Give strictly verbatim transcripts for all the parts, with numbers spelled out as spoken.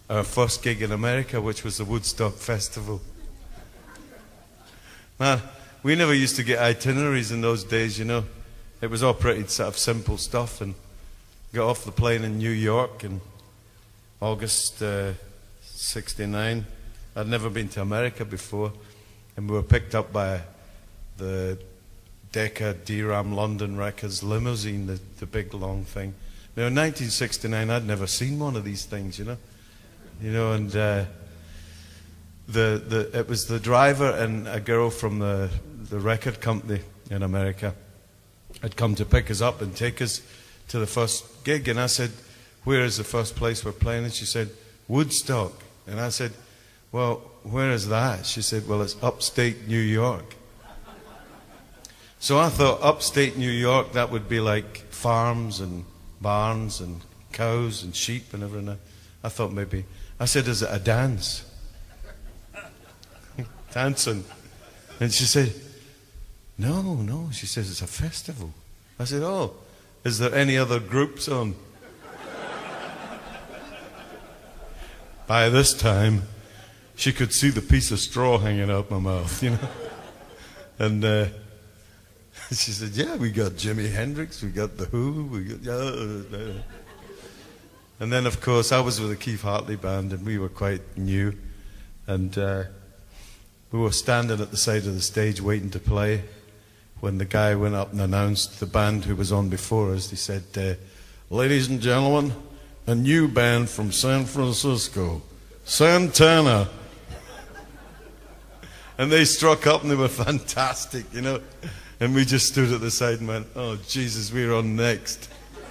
our first gig in America, which was the Woodstock Festival. Man, we never used to get itineraries in those days, you know. It was all pretty sort of simple stuff, and got off the plane in New York in August uh, sixty-nine. I'd never been to America before, and we were picked up by the Decca D-Ram London Records limousine, the, the big long thing. Now, in nineteen sixty-nine, I'd never seen one of these things, you know. You know, and uh, the the it was the driver and a girl from the the record company in America had come to pick us up and take us to the first gig. And I said, "Where is the first place we're playing?" And she said, "Woodstock." And I said, "Well, where is that?" She said, "Well, it's upstate New York." So I thought upstate New York, that would be like farms and barns and cows and sheep and everything. I thought maybe, I said, "Is it a dance?" Dancing. And she said, "No, no." She says, "It's a festival." I said, "Oh, is there any other groups on?" By this time, she could see the piece of straw hanging out my mouth, you know. And uh, she said, "Yeah, we got Jimi Hendrix, we got The Who, we got..." Uh, uh. And then, of course, I was with the Keith Hartley band, and we were quite new. And uh, we were standing at the side of the stage waiting to play when the guy went up and announced the band who was on before us. He said, uh, "Ladies and gentlemen, a new band from San Francisco, Santana." And they struck up and they were fantastic, you know. And we just stood at the side and went, "Oh, Jesus, we're on next."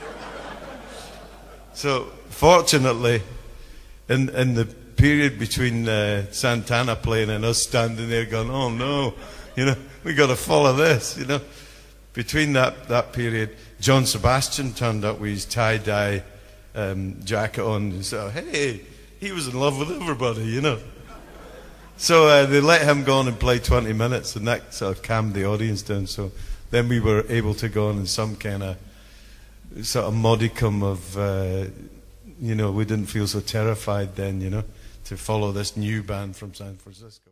So, fortunately, in, in the period between uh, Santana playing and us standing there going, "Oh, no, you know, we got to follow this," you know. Between that, that period, John Sebastian turned up with his tie-dye um, jacket on and said, "Hey, he was in love with everybody," you know. So uh, they let him go on and play twenty minutes, and that sort of calmed the audience down. So then we were able to go on in some kind of sort of modicum of, uh, you know, we didn't feel so terrified then, you know, to follow this new band from San Francisco.